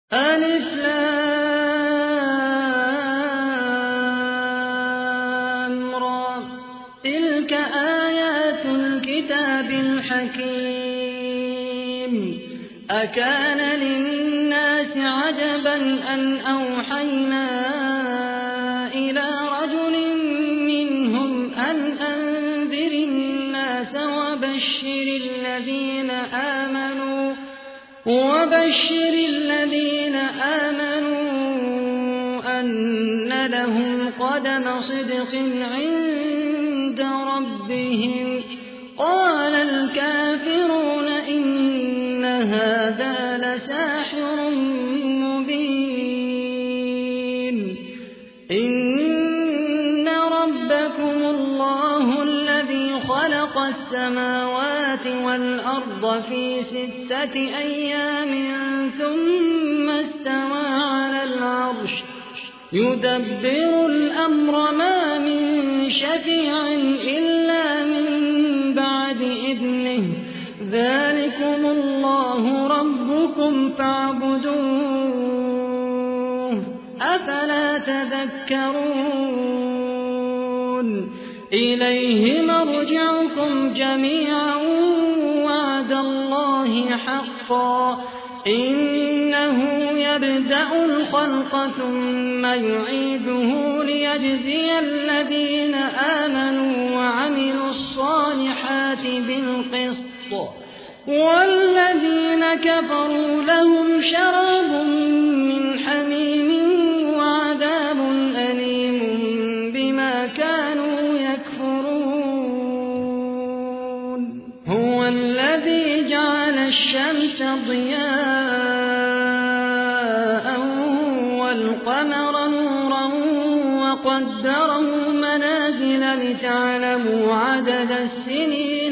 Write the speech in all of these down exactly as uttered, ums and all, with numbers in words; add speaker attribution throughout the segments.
Speaker 1: ألف لام را تلك آيات الكتاب الحكيم أكان للناس عجبا أن أوحينا إلى رجل منهم أن أنذر الناس وبشر الذين آمنوا وبشر الذين آمنوا أن لهم قدم صدق عند ربهم قال الكافرون إن هذا لساحر مبين إن ربكم الله الذي خلق السماوات والأرض في ستة أيام ثم استوى على العرش يدبر الأمر ما من شفيع إلا من بعد إذنه ذلكم الله ربكم فاعبدوه أفلا تذكرون إليه مرجعكم جميعا وعد الله حقا إنه يبدأ الخلق ثم يعيده ليجزي الذين آمنوا وعملوا الصالحات بالقسط والذين كفروا لهم شراب من حميم وعذاب أليم بما كانوا يكفرون هو الذي جعل الشمس ضياء والقمر نورا وقدره منازل لتعلموا عدد السنين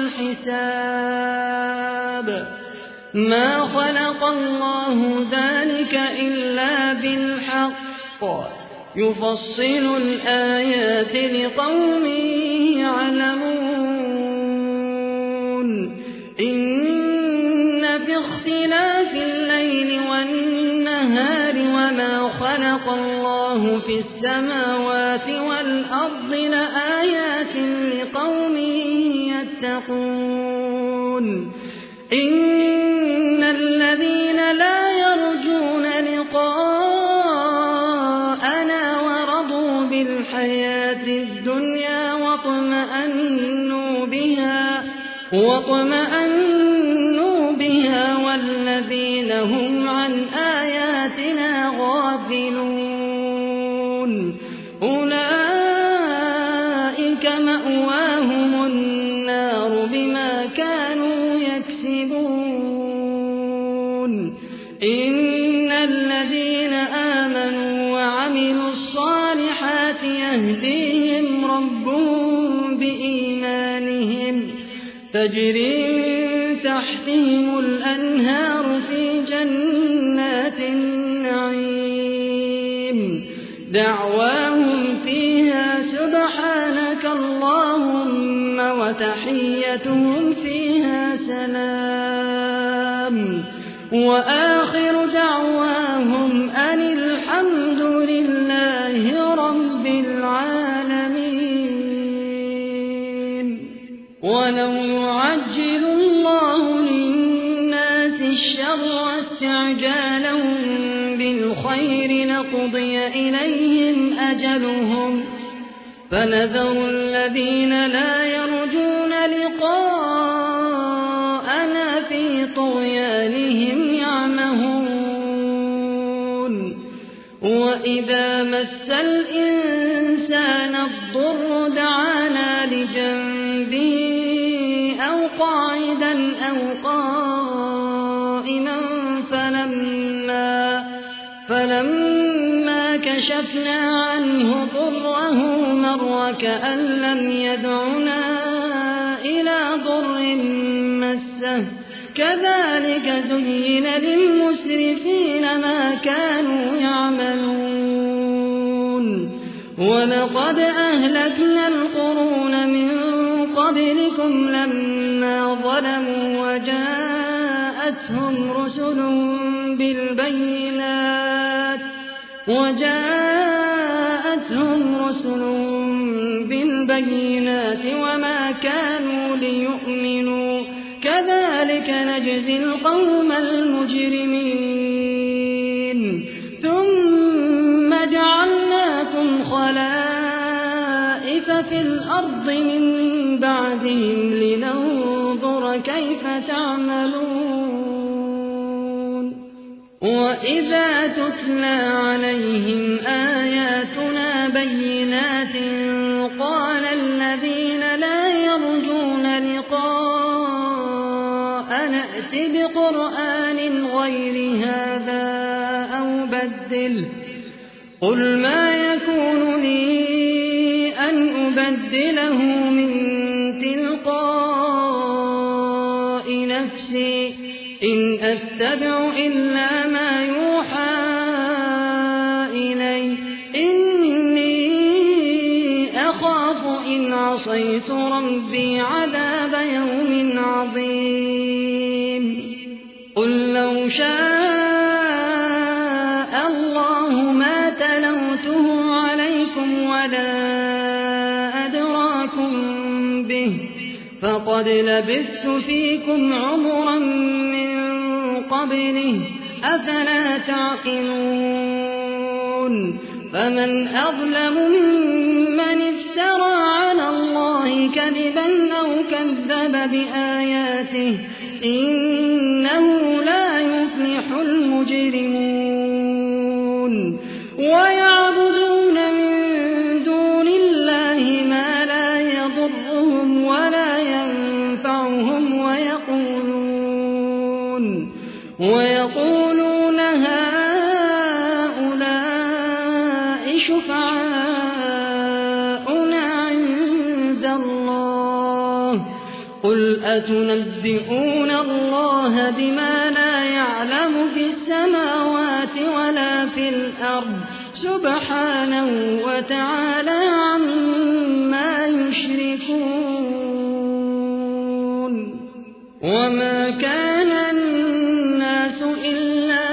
Speaker 1: والحساب ما خلق الله ذلك إلا بالحق يفصل الآيات لقوم يعلمون إن في اختلاف الليل والنهار وما خلق الله في السماوات والأرض لآيات لقوم يتقون إن الذين لا يرجون لقاءنا ورضوا بالحياة الدنيا واطمأنوا بها واطمأنوا بها والذين هم عن آياتنا غافلون أولئك مأواهم النار بما كانوا يكسبون إن الذين آمنوا وعملوا الصالحات يهديهم ربهم بإيمانهم تجري من تحتهم الأنهار في جنات النعيم دعواهم فيها سبحانك اللهم وتحيتهم فيها سلام وآخر دعواهم أن الحمد لله رب العالمين ولو يعجل الله للناس الشر استعجالهم بالخير لقضي إليهم أجلهم فنذر الذين لا يرجون لقاءنا في طغيانهم يعمهون وإذا مس الإنسان الضر دعانا لجنبه أو قاعدا أو قائما فلما, فلما كشفنا عنه ضره مر كأن لم يدعنا إلى ضر مسه كذلك زين للمسرفين ما كانوا يعملون ولقد أهلكنا القرون من قبلكم لما ظلموا وجاءتهم رسلهم بالبينات وجاءتهم رسلهم بالبينات وما كانوا ليؤمنوا كذلك نجزي القوم المجرمين ثم جعلناكم خلائف في الأرض من بعدهم لننظر كيف تعملون وإذا تتلى عليهم آياتنا بينات قال الذين لا يرجون لقاء نأت بقرآن غير هذا أو بدله قل ما يكون لي أن أبدله من تلقاء نفسي إن أتبع إلا ما يوحى إلي إني أخاف إن عصيت ربي عذاب يوم عظيم قل لو شاء الله ما تلوته عليكم ولا أدراكم به فقد لبثت فيكم عمرا من قبله أفلا تعقلون فمن أظلم ممن افترى على الله كذبا أو كذب بآياته إنه لا يفلح المجرمون ويعبدون من دون الله ما لا يضرهم ولا ينفعهم ويقولون ويقولون هؤلاء شفعاؤنا عند الله قل أتنبئون الله بما لا يعلم في السماوات ولا في الأرض سبحانه وتعالى عما يشركون وما كان الناس إلا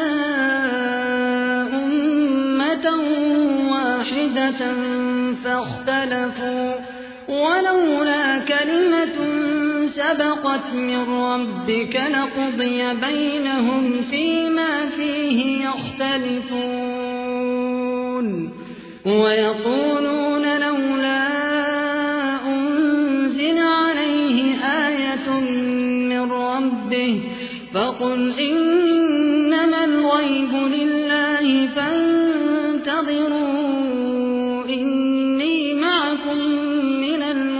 Speaker 1: أمة واحدة فاختلفوا ولولا كلمة سبقت من ربك لقضي بينهم فيما فيه يختلفون ويقولون لولا أنزل عليه آية من ربه فقل إنما الغيب لله فانتظروا إني معكم من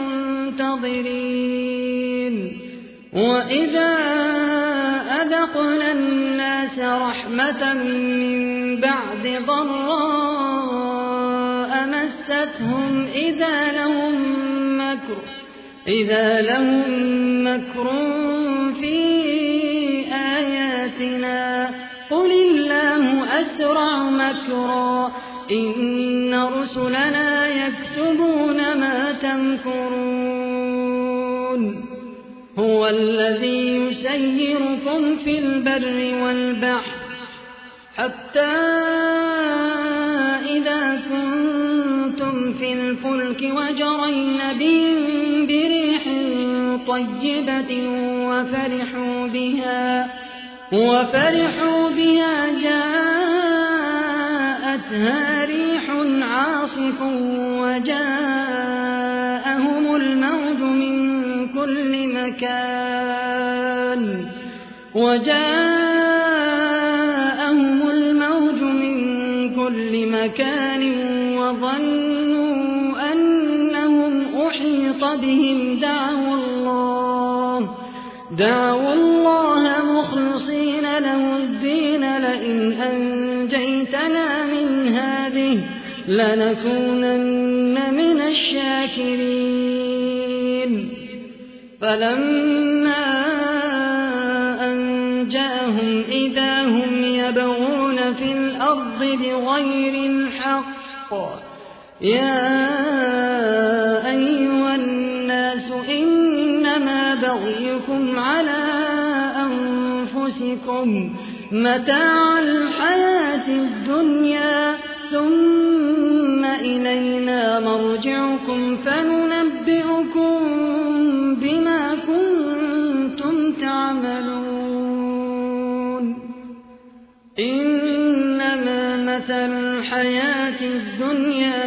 Speaker 1: المنتظرين وإذا أذقنا الناس رحمة من بعد ضراء مستهم إذا لهم مكر إذا لهم مكر في آياتنا قل الله أسرع مكرا إن رسلنا يكتبون ما تمكرون هو الذي يسيركم في البر والبحر حتى إذا كنتم في الفلك وجرين بهم بريح طيبة وفرحوا بها وفرحوا بها جاءتها ريح عاصف وجاءهم الموج من كل مكان وجاءهم الموج من كل مكان وظنوا أنهم أحيط بهم دعوا الله دعوا الله مخلصين له الدين لئن أنجيتنا من هذه لنكونن من الشاكرين فلما أنجاهم إذا هم يبغون في الأرض بغير الحق يا أيها الناس إنما بغيكم على أنفسكم متاع الحياة الدنيا ثم إلينا مرجعكم فننبئكم بما كنتم تعملون إنما مثل الحياة الدنيا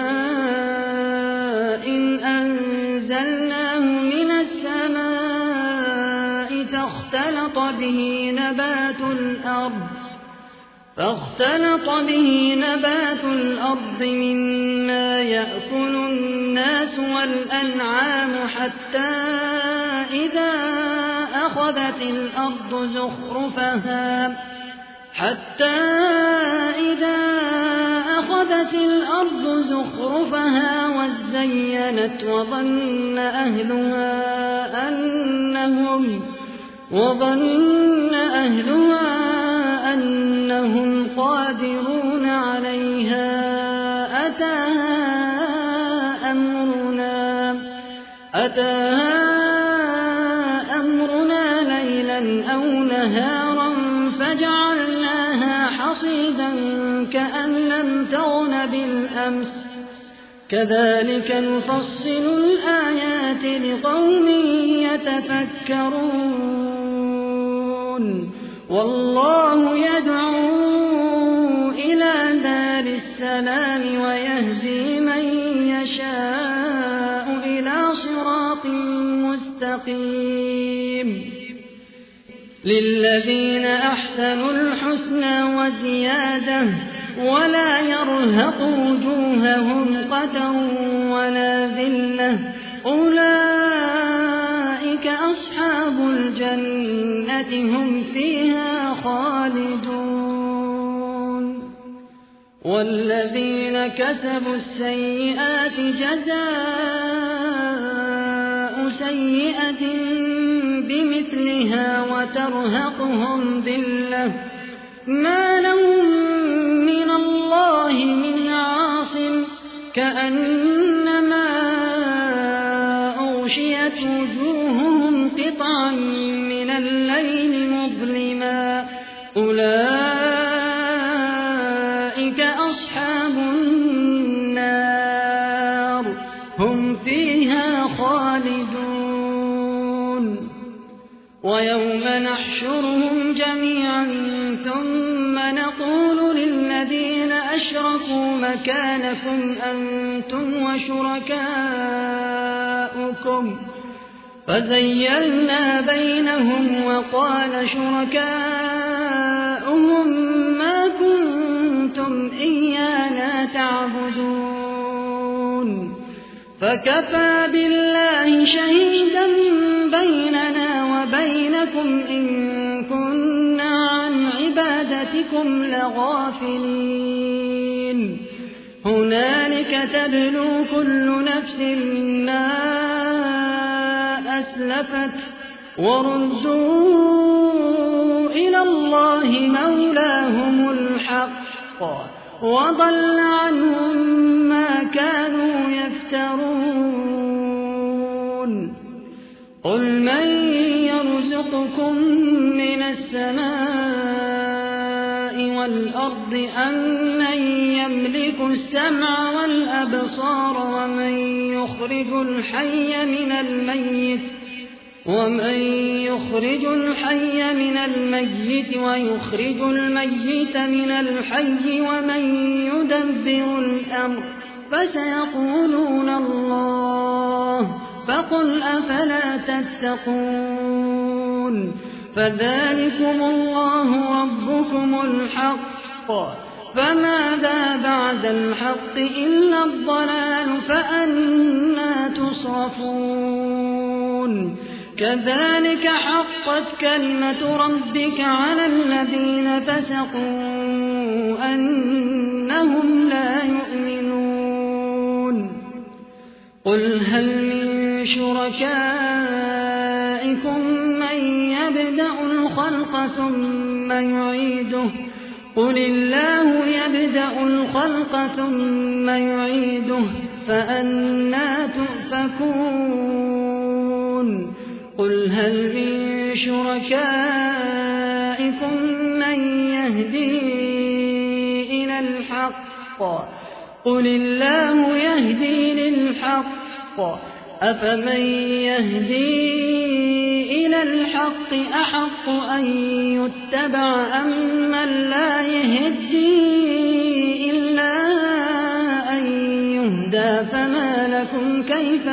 Speaker 1: كماء إن أنزلناه من السماء فاختلط به نبات الأرض فاختلط به نبات الأرض مما يأكل الناس والأنعام حتى إذا أخذت الأرض زخرفها حتى إذا أخذت الأرض زخرفها وزينت وظن أهلها أنهم وظن أهلها أنهم قادرون عليها أتاها أمرنا أتاها أمرنا ليلا أو نهارا فجعلناها حصيدا كأن لم تغن بالأمس كذلك نفصل الآيات لقوم يتفكرون والله يدعو إلى دار السلام ويهدي من يشاء إلى صراط مستقيم للذين أحسنوا الحسنى وزيادة ولا يرهق وجوههم قتر ولا ذلة أولئك أصحاب الجنة هم فيها خالدون والذين كسبوا السيئات جزاء سيئة بمثلها وترهقهم ذلة ما لهم من الله من عاصم كأنما أغشيت وجوههم قطعا من الليل مظلما أولئك أصحاب النار هم فيها خالدون ويوم نحشرهم جميعا ثم نقول للذين أشركوا مكانكم أنتم وشركاؤكم فزيلنا بينهم وقال شركاؤهم ما كنتم إيانا تعبدون فكفى بالله شهيدا بيننا وبينكم إن كنا عن عبادتكم لغافلين هنالك تبلو كل نفس ما أسلفت وردوا إلى الله مولاهم الحق وضل عنهم ما كانوا يفترون قل من يرزقكم من السماء والأرض أم من يملك السمع والأبصار ومن يخرج الحي من الميت ومن يخرج الحي من الميت ويخرج الميت من الحي ومن يدبر الأمر فسيقولون الله فقل أفلا تتقون فذلكم الله ربكم الحق فماذا بعد الحق إلا الضلال فأنى تصرفون كذلك حقت كلمة ربك على الذين فسقوا أنهم لا يؤمنون قل هل من شركائكم من يبدأ الخلق ثم يعيده قل الله يبدأ الخلق ثم يعيده فأنى تؤفكون قل هل من شركائكم من للحق قل الله يهدي للحق أفمن يهدي إلى الحق أحق أن يتبع أمن لا يهدي إلا أن يهدى فما لكم كيف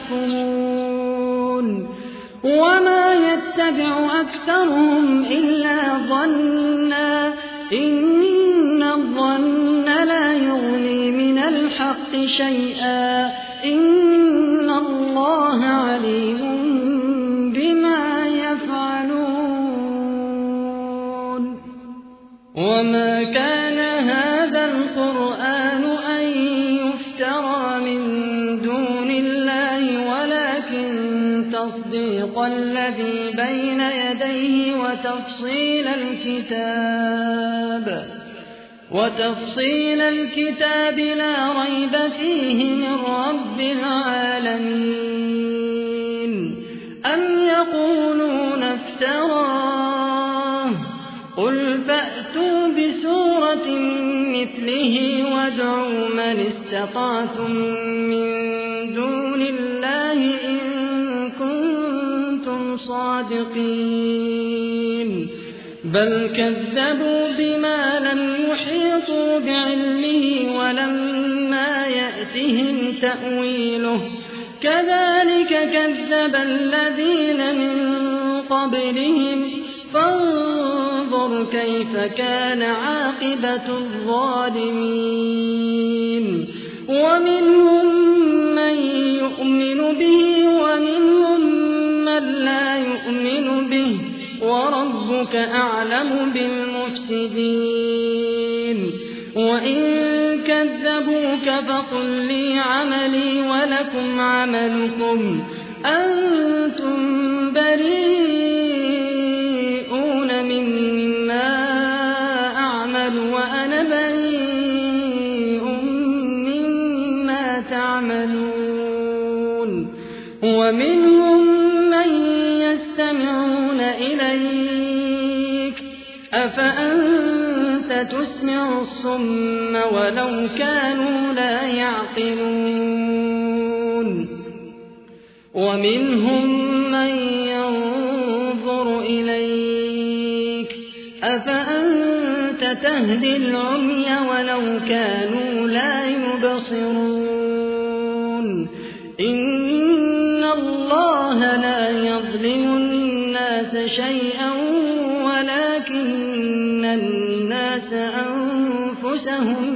Speaker 1: تحكمون وما يتبع أكثرهم إلا ظنا إن الظن لا يغني من الحق شيئا إن الله عليم بما يفعلون وما كان هذا القرآن أن يفترى من دون الله ولكن تصديق الذي بين يديه وتفصيل الكتاب وتفصيل الكتاب لا ريب فيه من رب العالمين أم يقولون افتراه قل فأتوا بسورة مثله وادعوا من استطعتم من دون الله إن كنتم صادقين بل كذبوا بما لم يحيطوا بعلمه ولما يأتهم تأويله كذلك كذب الذين من قبلهم فانظر كيف كان عاقبة الظالمين ومنهم من يؤمن به ومنهم من لا يؤمن به وربك أعلم بالمفسدين وإن كذبوك فقل لي عملي ولكم عملكم أنتم بريئون مما أعمل وأنا بريء مما تعملون ومنهم من يستمعون إليك أفأنت تسمع الصم ولو كانوا لا يعقلون ومنهم من ينظر إليك أفأنت تهدي العمي ولو كانوا لا يبصرون إن الله لا يظلم الناس شيئا ولكن الناس أنفسهم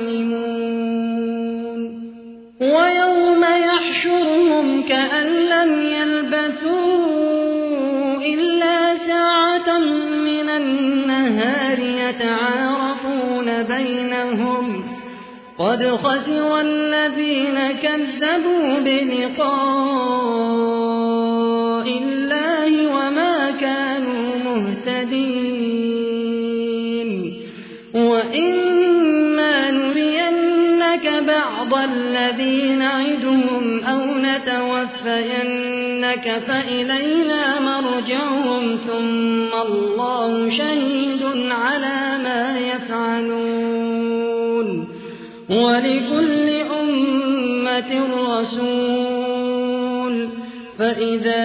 Speaker 1: يظلمون ويوم يحشرهم كأن لم يلبثوا إلا ساعة من النهار يتعارفون بينهم قد خسر الذين كذبوا بلقاء الله وما كانوا مهتدين وإما نرينك بعض الذي نعدهم أو نتوفينك فإلينا مرجعهم ثم الله شهيد على ما يفعلون ولكل أمة رسول فإذا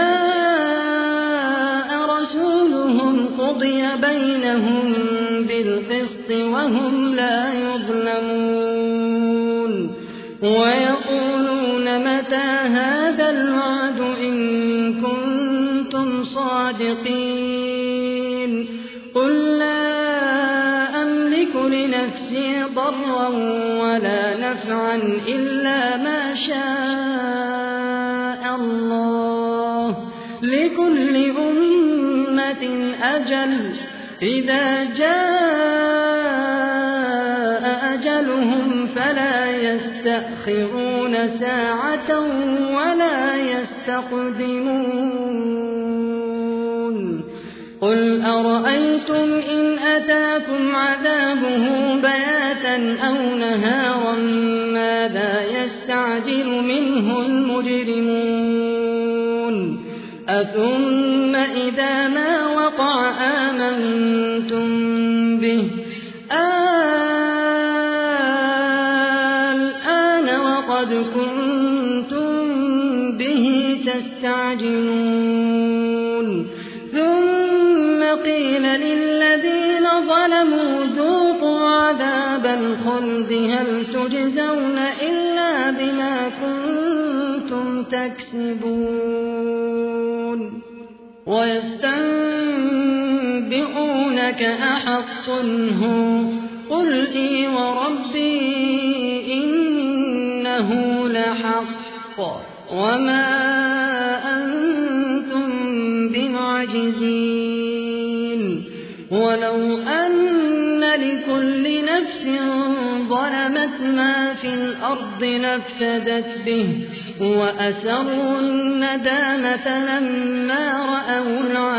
Speaker 1: جاء رسولهم قضي بينهم بالقسط وهم لا يظلمون ويقولون متى هذا الوعد إن كنتم صادقين قل لا أملك لنفسي ضرا ولا نفعا إلا ما شاء الله لكل أمة أجل إذا جاء أجلهم فلا يستأخرون ساعة ولا يستقدمون قل أرأيتم إن أتاكم عذابه بياتا أو نهارا ماذا يستعجل منه المجرمون أثم إذا ما وقع آمنتم به آه يستعجلون ثم قيل للذين ظلموا ذوقوا عذاب الخلد هل تجزون إلا بما كنتم تكسبون ويستنبئونك أحق هو قل إي وربي إنه لحق وما أنتم بمعجزين ولو أن لكل نفس ظلمت ما في الأرض لافتدت به وأسروا الندامة لما رأوا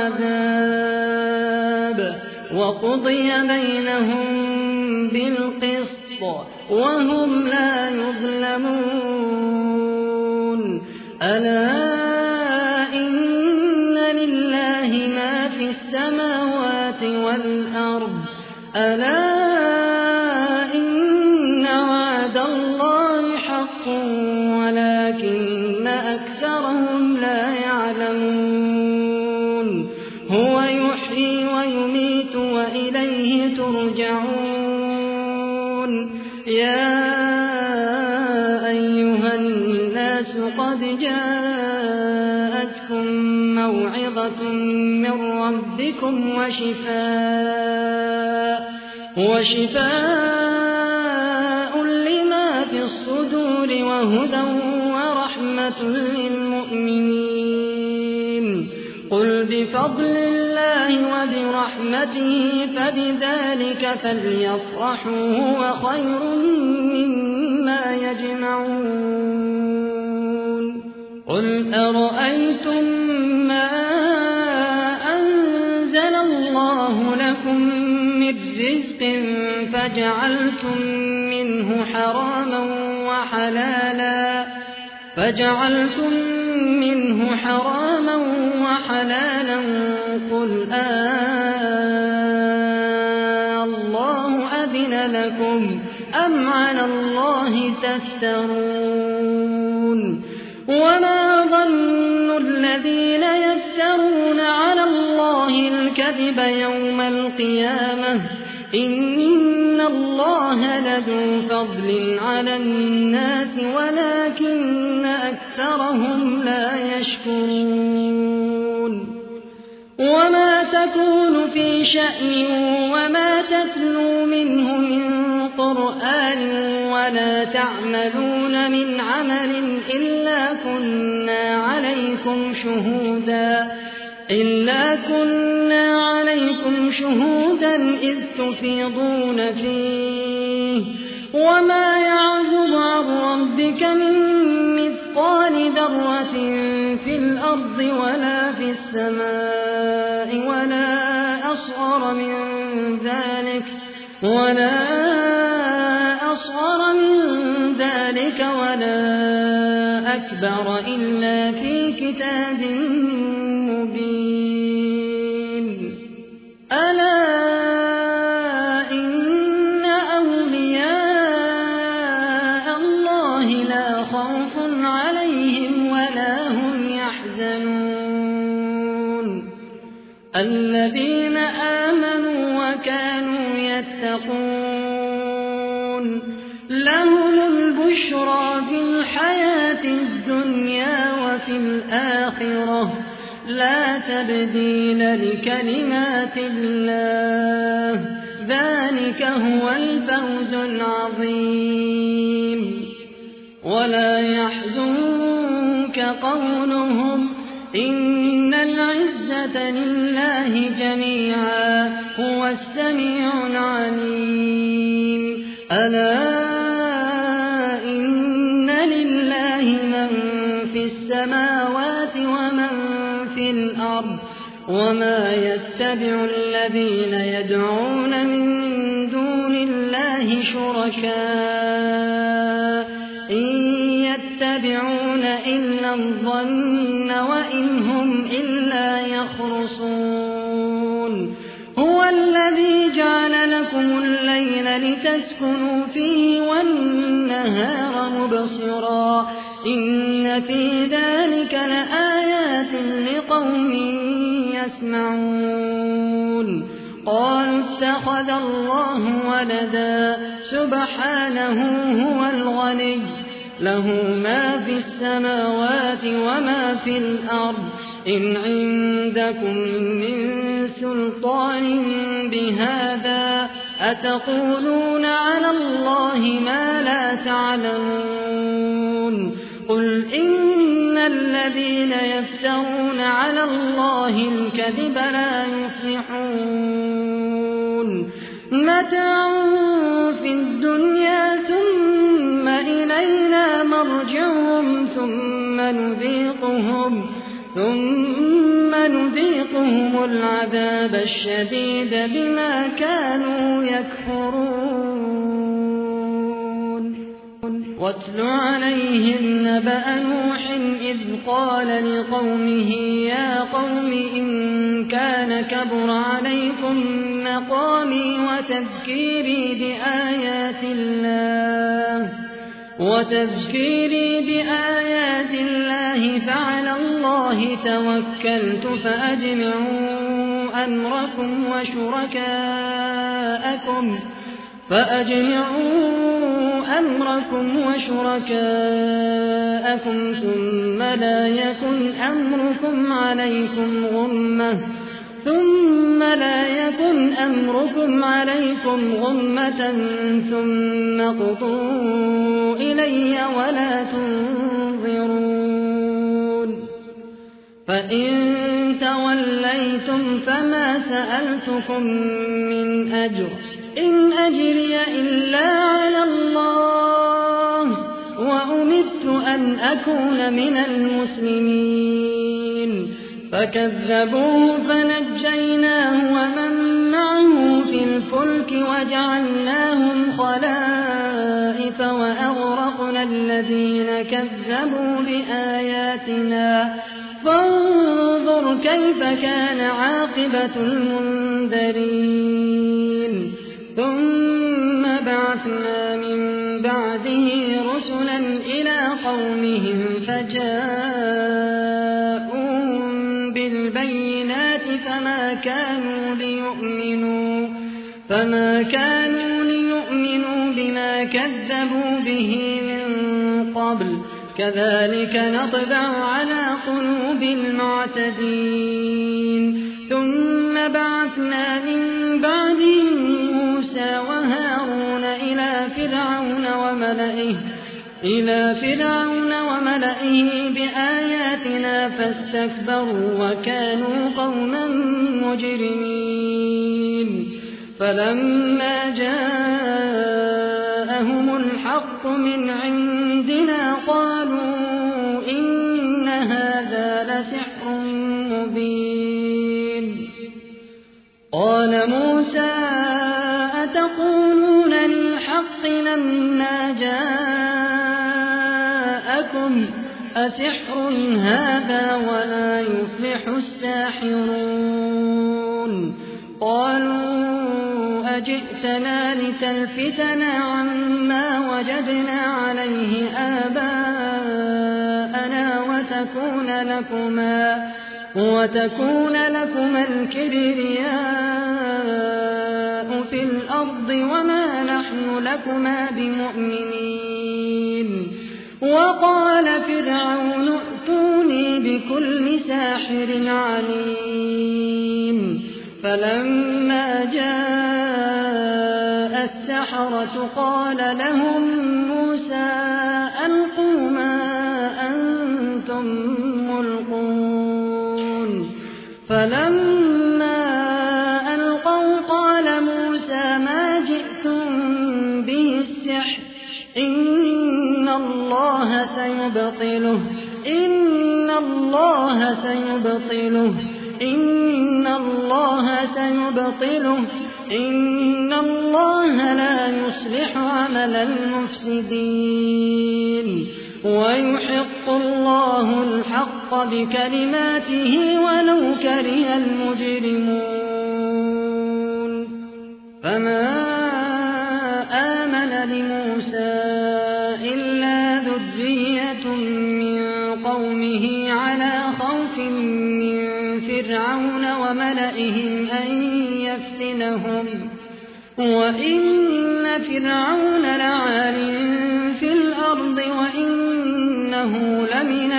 Speaker 1: العذاب وقضي بينهم بالقسط وهم لا يظلمون ألا إن لله ما في السماوات والأرض ألا إن وعد الله حق ولكن أكثرهم لا يعلمون هو يحيي ويميت وإليه ترجعون يا أيها الناس قد جاءتكم موعظة من ربكم وشفاء وشفاء لما في الصدور وهدى ورحمة للمؤمنين قل بفضل الله وبرحمته فبذلك فليفرحوا هو خير مما يجمعون قل أرأيتم ما أنزل الله لكم من رزق فجعلتم منه حراما وحلالا فجعلتم منه حراما وحلالا قل آه الله أذن لكم أم على الله تفترون وما ظن الذين يفترون على الله الكذب يوم القيامة إن الله لذو فضل على الناس ولكن أكثرهم لا يشكرون وما تكون في شأن وما تتلو منه من قرآن ولا تعملون من عمل إلا كنا عليكم شهودا إلا كنا عليكم شهودا إذ تفيضون فيه وما يعزب عن ربك من مثقال ذرة في الأرض ولا في السماء ولا أصغر من ذلك ولا أصغر من ذلك ولا أكبر إلا في كتاب مبين ألا إن أولياء الله لا خوف عليهم ولا هم يحزنون الذين آمنوا وكانوا يتقون لهم البشرى في الحياة الدنيا وفي الآخرة لا تبديل لكلمات الله ذلك هو الفوز العظيم ولا يحزنك قولهم إن العزة لله جميعا هو السميع العليم ألا إن لله من في السماوات ومن في الأرض وما يتبع الذين يدعون من دون الله شركاء إن يتبعون إلا الظن وإن هم إلا يخرصون هو الذي جعل لكم الليل لتسكنوا فيه والنهار مبصرا إن في ذلك لآيات لقوم يسمعون قالوا اتخذ الله ولدا سبحانه هو الغني له ما في السماوات وما في الأرض إن عندكم من سلطان بهذا أتقولون على الله ما لا تعلمون قل إن الذين يفترون على الله الكذب لا يفلحون متاع في الدنيا ثم إلينا مرجعهم ثم نذيقهم ثم نذيقهم العذاب الشديد بما كانوا يكفرون واتل عليهم نبأ نوح إذ قال لقومه يا قوم إن كان كبر عليكم مقامي وتذكيري بآيات الله وتذكيري بآيات الله فعلى الله توكلت فأجمعوا أمركم وشركاءكم فأجمعوا أمركم وشركاءكم ثم لا يكن أمركم عليكم غمة ثم لا يكن أمركم عليكم غمة ثم قضوا إلي ولا تنظرون فإن توليتم فما سألتكم من أجر إن أجري إلا على الله وأمرت أن أكون من المسلمين فكذبوه فنجيناه ومن معه في الفلك وجعلناهم خلائف وأغرقنا الذين كذبوا بآياتنا فانظر كيف كان عاقبة المنذرين ثم بعثنا من بعده رسلا إلى قومهم فجاءوهم بالبينات فما كانوا ليؤمنوا فما كانوا ليؤمنوا بما كذبوا به من قبل كذلك نطبع على قلوب المعتدين ثم بعثنا من بعدهم موسى وهارون إلى فرعون وملئه إلى فرعون وملئه بآياتنا فاستكبروا وكانوا قوما مجرمين فلما جاءهم الحق من عندنا قالوا إن هذا لسحر مبين قال موسى أتقولون للحق لما جاءكم أسحر هذا ولا يفلح الساحرون قالوا أجئتنا لتلفتنا عما وجدنا عليه آباءنا وتكون لكما وتكون لكما الكبرياء في الأرض وما نحن لكما بمؤمنين وقال فرعون ائتوني بكل ساحر عليم فلما جاء السحرة قال لهم موسى ألقوا ما أنتم ملقون فلما ألقوا قال موسى ما جئتم به السحر إن الله سيبطله إن الله سيبطله إن الله سيبطله إن الله لا يصلح عمل المفسدين ويحق الله الحق بكلماته ولو كره المجرمون فما آمن لموسى إلا ذرية من قومه على خوف من فرعون وملئهم أن يفتنهم وإن فرعون لعال في الأرض وإنه لمن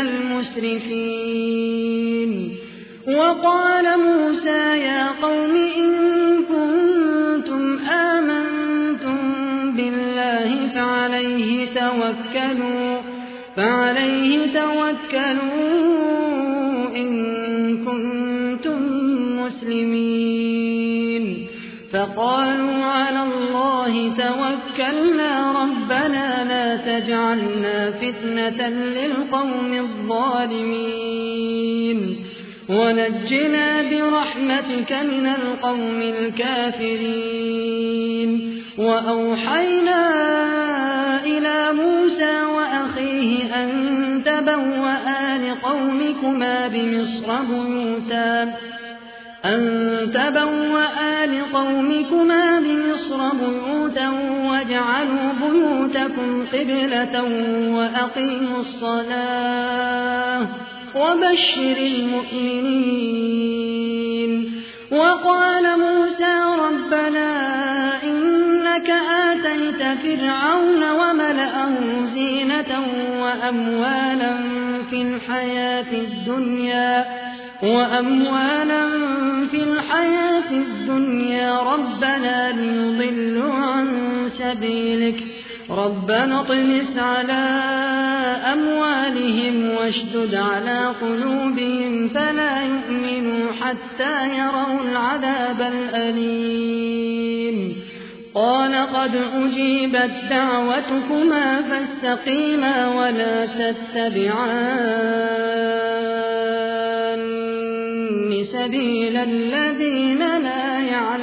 Speaker 1: المسرفين وقال موسى يا قوم إن كنتم آمنتم بالله فعليه توكلوا فعليه توكلوا إن كنتم مسلمين فقالوا على الله توكلنا ربنا لا تجعلنا فتنة للقوم الظالمين ونجنا برحمتك من القوم الكافرين وأوحينا إلى موسى وأخيه أن تبوأ لقومكما بمصر بيوتا أن تبوأ لقومكما بمصر بيوتا واجعلوا بيوتكم قبلة وأقيموا الصلاة وبشر المؤمنين وقال موسى ربنا إنك آتيت فرعون وملأه زينة وأموالا في الحياة الدنيا وأموالا في الحياة الدنيا ربنا ليضلوا عن سبيلك ربنا اطمس على أموالهم واشدد على قلوبهم فلا يؤمنوا حتى يروا العذاب الأليم قال قد أجيبت دعوتكما فاستقيما ولا تتبعان سبيل الذين لا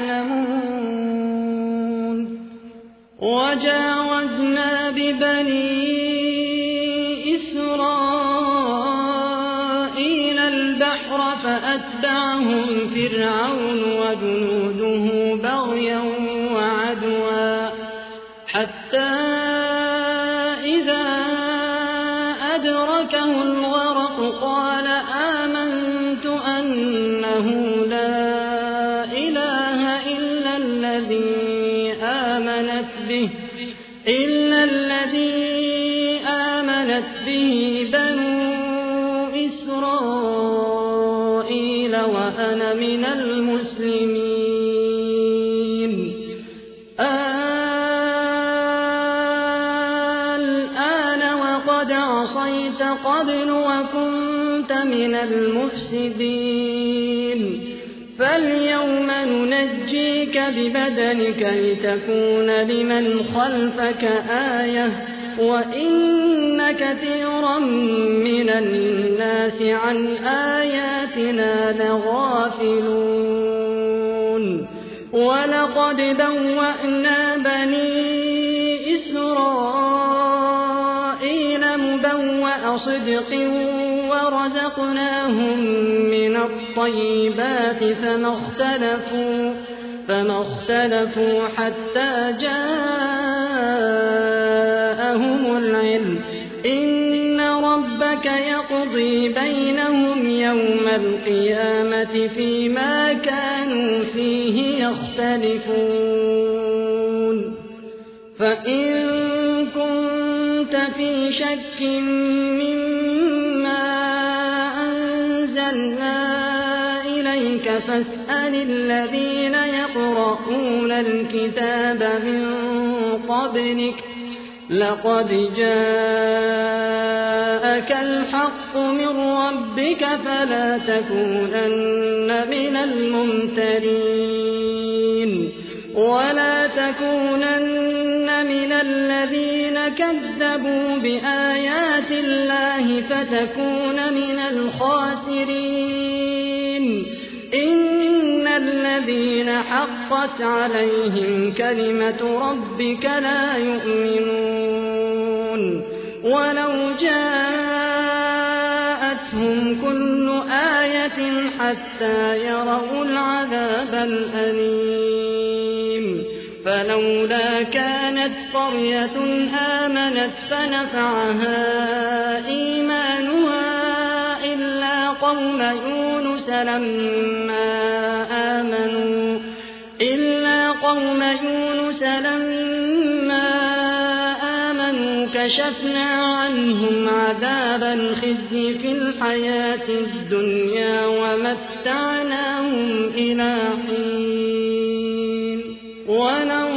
Speaker 1: يعلمون وجاوزنا ببني إسرائيل البحر فأتبعهم فرعون وجنوده بغيا وعدوا حتى إذا أدركه الغرق قال آمنت أنه لا إله إلا الذي آمنت به إلا الذي آمنت به بنو إسرائيل وأنا من المسلمين الآن وقد عصيت قبل وكنت من المفسدين فاليوم ننجيك ببدنك لتكون لمن خلفك آية وإن كثيرا من الناس عن آياتنا لغافلون ولقد بوأنا بني إسرائيل مبوأ صدق ورزقناهم من الطيبات فما اختلفوا فما اختلفوا حتى جاءهم العلم إن ربك يقضي بينهم يوم القيامة فيما كانوا فيه يختلفون فإن كنت في شك مما أنزلنا إليك فاسأل الذين يقرؤون الكتاب من قبلك لقد جاءك الحق من ربك فلا تكونن من الممترين ولا تكونن من الذين كذبوا بآيات الله فتكون من الخاسرين إن الذين حقت عليهم كلمة ربك لا يؤمنون ولو جاءتهم كل آية حتى يروا العذاب الأليم فلولا كانت قرية آمنت فنفعها إيمانها قوم يونس لما آمنوا إلا قوم يونس لما آمنوا كشفنا عنهم عذاب الخزي في الحياة الدنيا ومتعناهم إلى حين ولو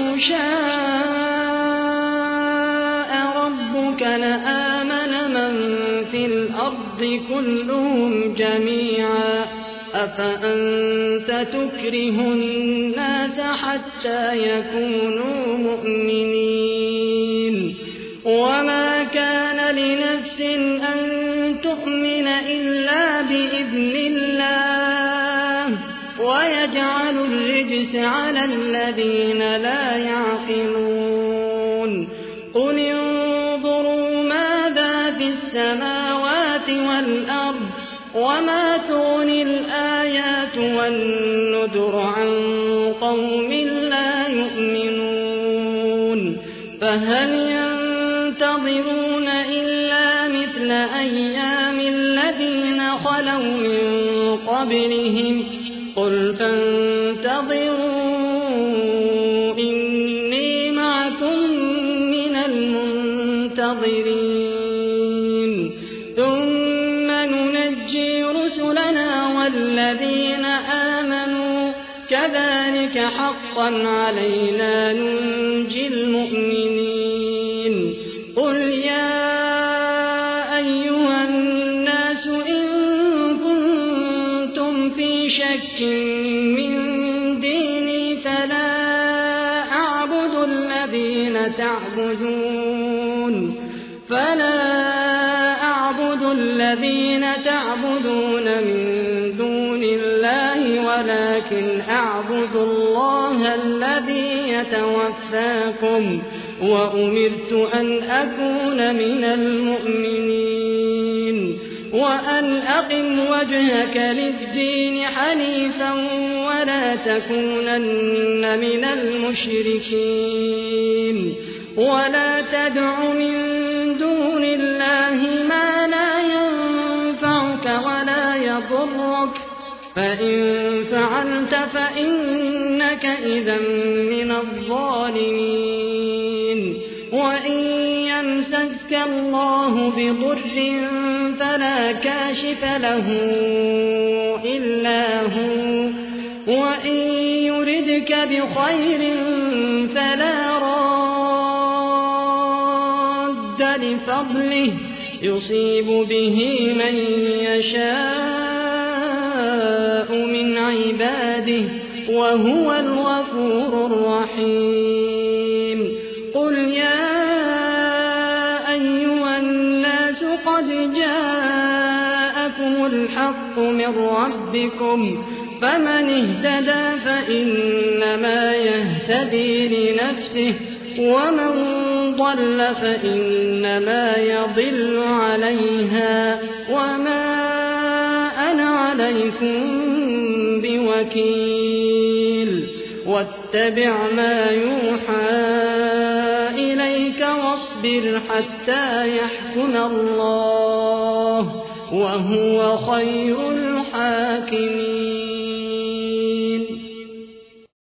Speaker 1: شاء ربك لآمن من في الأرض كلهم جميعا أفأنت تكره الناس حتى يكونوا مؤمنين وما كان لنفس أن تؤمن إلا بإذن الله ويجعل الرجس على الذين لا يعقلون قل انظروا ماذا في السماوات والأرض وما تغني الآيات والنذر عن قوم لا يؤمنون فهل ينتظرون إلا مثل أيام الذين خلوا من قبلهم قل فانتظروا إني معكم من المنتظرين ثم ننجي رسلنا والذين آمنوا كذلك حقا علينا ننجي المؤمنين قل يا أيها الناس إن كنتم في شك من ديني فلا أعبد الذين تعبدون فلا أعبد الذين تعبدون من دون الله ولكن أعبد الله الذي يتوفاكم وأمرت أن أكون من المؤمنين وأن أقم وجهك للدين حنيفا ولا تكونن من المشركين ولا تدع من دون الله ما لا ينفعك ولا يضرك فإن فعلت فإنك إذا من الظالمين وإن يمسسك الله بضر فلا كاشف له إلا هو وإن يردك بخير فلا راد لفضله يصيب به من يشاء من عباده وهو الغفور الرحيم قل يا أيها الناس قد جاءكم الحق من ربكم فمن اهتدى فإنما يهتدي لنفسه ومن ضل فإنما يضل عليها وما أنا عليكم بوكيل واتبع ما يوحى إليك واصبر حتى يحكم الله وهو خير الحاكمين.